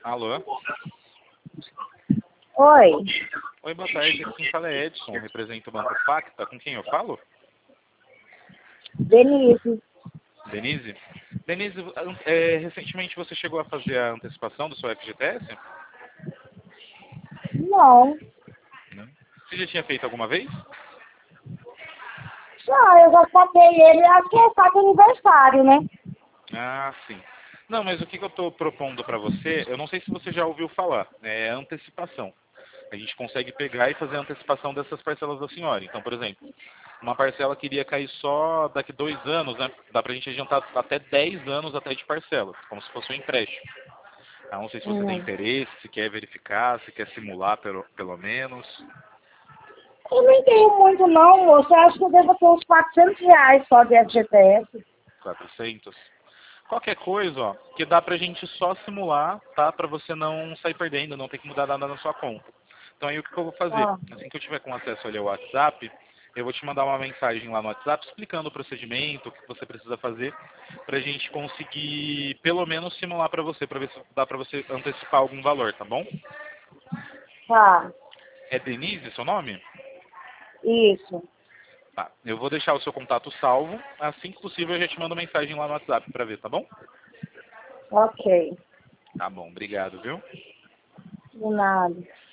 Alô? Oi, Oi, boa tarde. Aqui quem fala é Edson, represento o Banco Facta. Com quem eu falo? Denise. Denise? Denise, recentemente você chegou a fazer a antecipação do seu FGTS? Não, Não. Você já tinha feito alguma vez? eu já saquei ele, acho que é saque aniversário, né? Ah, sim. Não, mas o que eu estou propondo para você, eu não sei se você já ouviu falar, é antecipação. A gente consegue pegar e fazer a antecipação dessas parcelas da senhora. Então, por exemplo, uma parcela que iria cair só daqui 2 anos, né? Dá pra gente adiantar até 10 anos até de parcelas, como se fosse um empréstimo. Eu não sei se você tem Hum. interesse, se quer verificar, se quer simular pelo menos. Eu não tenho muito não, moço. Eu acho que eu devo ter uns R$ 400 só de FGTS. 400. Qualquer coisa, ó, que dá pra gente só simular, tá? Pra você não sair perdendo, não ter que mudar nada na sua conta. Então aí o que eu vou fazer? Ah, Assim que eu tiver com acesso ali ao WhatsApp, eu vou te mandar uma mensagem lá no WhatsApp explicando o procedimento, o que você precisa fazer, pra gente conseguir pelo menos simular pra você, pra ver se dá pra você antecipar algum valor, tá bom? tá, É Denise seu nome? isso. Tá. Eu vou deixar o seu contato salvo. Assim que possível eu já te mando mensagem lá no WhatsApp pra ver, tá bom? Ok, Tá bom, obrigado, viu? de nada.